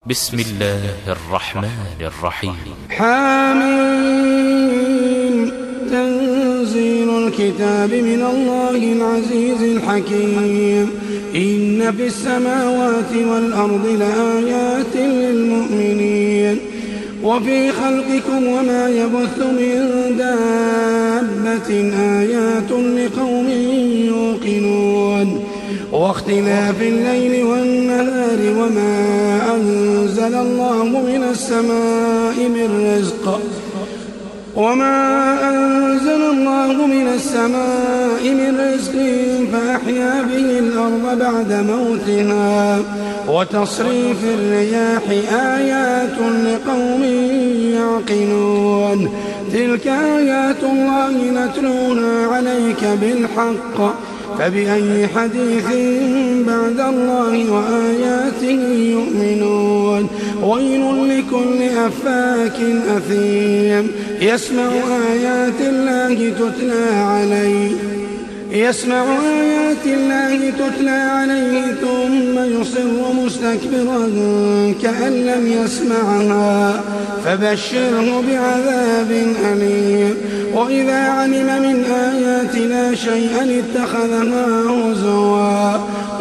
بسم الله الرحمن الرحيم. حميم. تنزيل الكتاب من الله العزيز الحكيم. إن في السماوات والأرض لآيات للمؤمنين وفي خلقكم وما يبث من دابة آيات لقوم يوقنون واختلاف الليل والنهار وما أنزل الله من السماء من رزق فأحيا به الأرض بعد موتها وتصريف الرياح آيات لقوم يعقلون. تلك آيات الله نتلوها عليك بالحق فبأي حديث بعد الله وآياته يؤمنون. ويل لكل أفاك أثيم يسمع آيات الله تتلى عليه ثم يصر مستكبرا كأن لم يسمعها فبشره بعذاب أليم. وإذا علم من آياتنا شيئا اتخذها هزوا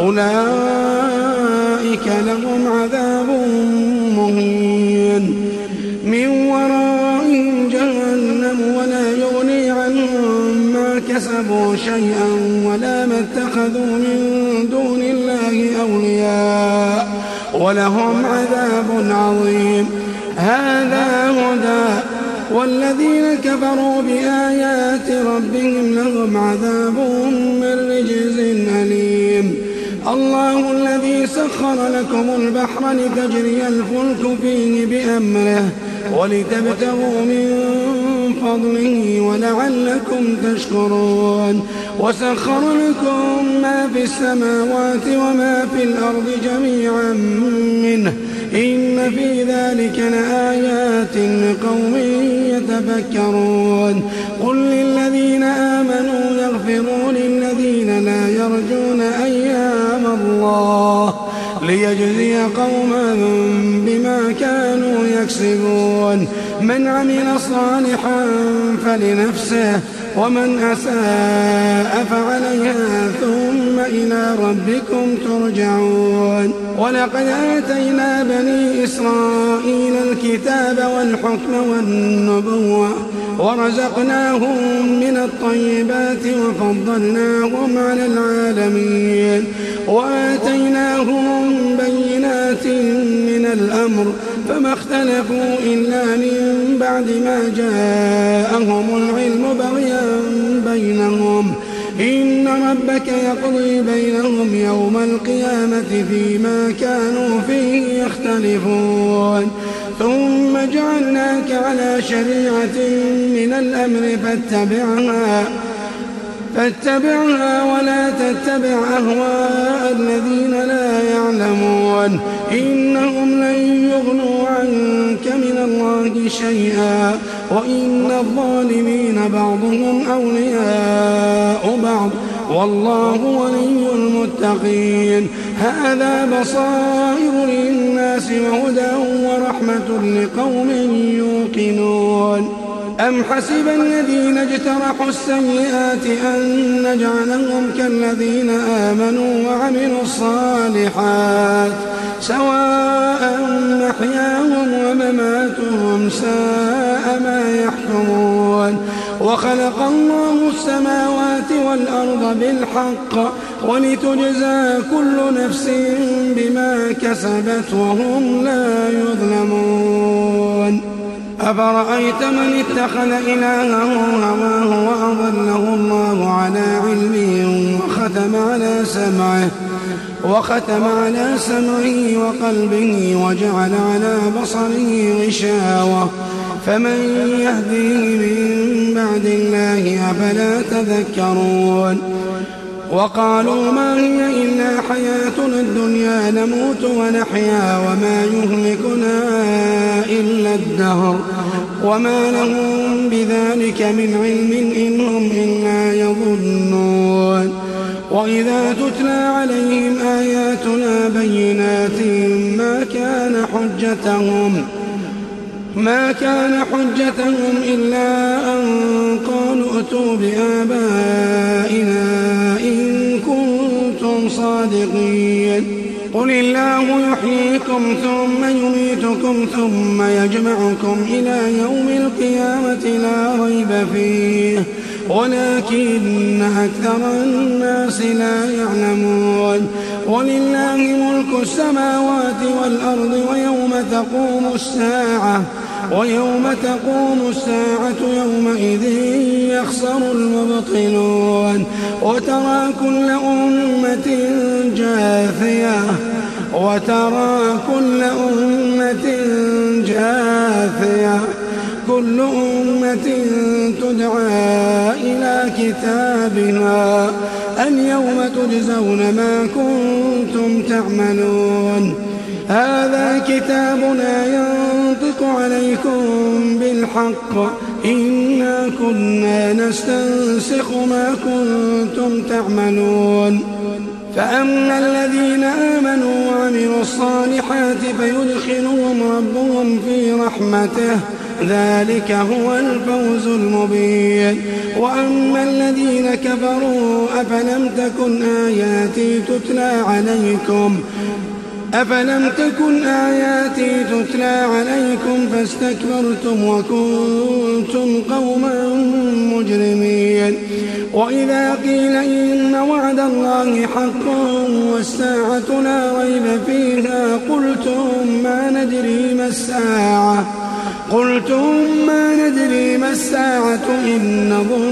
أولئك لهم عذاب مهين من ورائهم جهنم ولا يغني عنهم ما كسبوا شيئا ولا ما اتخذوا من دون الله أولياء ولهم عذاب عظيم. هذا هدى والذين كفروا بآيات ربهم لهم عذاب من رجز أليم. الله الذي سخر لكم البحر لتجري الفلك فيه بأمره ولتبتغوا من فضله ولعلكم تشكرون. وسخر لكم ما في السماوات وما في الأرض جميعا منه إن في ذلك لآيات لقوم يتفكرون. قل للذين آمنوا يغفروا للذين لا يرجون أيام الله ليجزي قوما بما كانوا يكسبون. من عمل صالحا فلنفسه ومن أساء فعليها ثم إلى ربكم ترجعون. ولقد آتينا بني إسرائيل الكتاب والحكم والنبوة ورزقناهم من الطيبات وفضلناهم على العالمين وآتيناهم بينات من الأمر فما اختلفوا إلا من بعد ما جاءهم العلم بغيا بينهم. إن ربك يقضي بينهم يوم القيامة فيما كانوا فيه يختلفون. ثم جعلناك على شريعة من الأمر فاتبعها ولا تتبع أهواء الذين لا يعلمون. إنهم لن يغنوا عنك من الله شيئا وإن الظالمين بعضهم أولياء بعض والله ولي المتقين. هذا بصائر للناس وهدى ورحمة لقوم يوقنون. أم حسب الذين اجترحوا السيئات أن نجعلهم كالذين آمنوا وعملوا الصالحات سواء محياهم ومماتهم ساء ما يحكمون. وخلق الله السماوات والأرض بالحق ولتجزى كل نفس بما كسبت وهم لا يظلمون. أفرأيت من اتخذ إلهه هواه وأضله الله على علمه وختم على سمعه وقلبه وجعل على بصره غشاوة فمن يهديه من بعد الله أفلا تذكرون. وقالوا ما هي إلا حياتنا الدنيا نموت ونحيا وما يهلكنا إلا الدهر وما لهم بذلك من علم إن هم إلا يظنون. وإذا تتلى عليهم آياتنا بينات ما كان ما كان حجتهم إلا أن قالوا ائتوا بآبائنا إن كنتم صادقين. قل الله يحييكم ثم يميتكم ثم يجمعكم إلى يوم القيامة لا ريب فيه ولكن أكثر الناس لا يعلمون. ولله ملك السماوات والأرض ويوم تقوم الساعة يومئذ يخسر المبطلون. وترى كل أمة جاثية كل أمة تدعى إلى كتابها اليوم تجزون ما كنتم تعملون. هذا كتابنا ينطق عليكم بالحق إنا كنا نستنسخ ما كنتم تعملون. فأما الذين آمنوا وعملوا الصالحات فيدخلهم ربهم في رحمته ذلك هو الفوز المبين. وأما الذين كفروا أفلم تكن آياتي تتلى عليكم فاستكبرتم وكنتم قوما مجرمين. وإذا قيل إن وعد الله حق والساعة لا ريب فيها قلتم ما ندري ما الساعة إن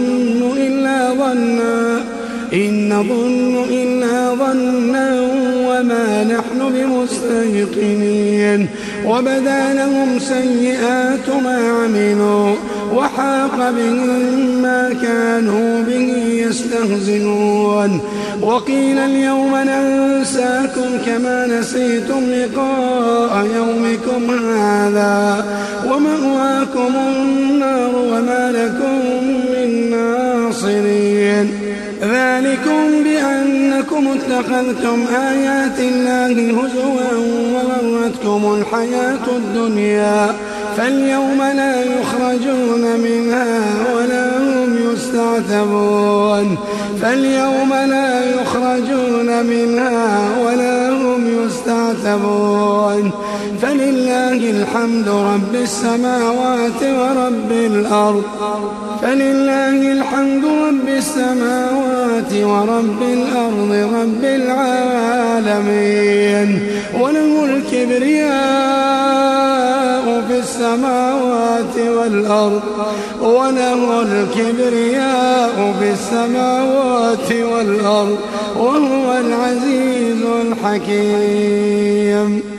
نظن إلا ظنا وما نحن بمستيقنين. وبدا لهم سيئات ما عملوا وحاق بهم ما كانوا به يستهزئون. وقيل اليوم ننساكم كما نسيتم لقاء يومكم هذا ومأواكم النار وما لكم من ناصرين. ذلكم بأنكم اتخذتم آيات الله هزوا وغرتكم الحياة الدنيا فاليوم لا يخرجون منها ولا هم يستعتبون. فلله الحمد رب السماوات ورب الأرض رب العالمين. وله الكبرياء في السماوات والأرض وهو العزيز الحكيم.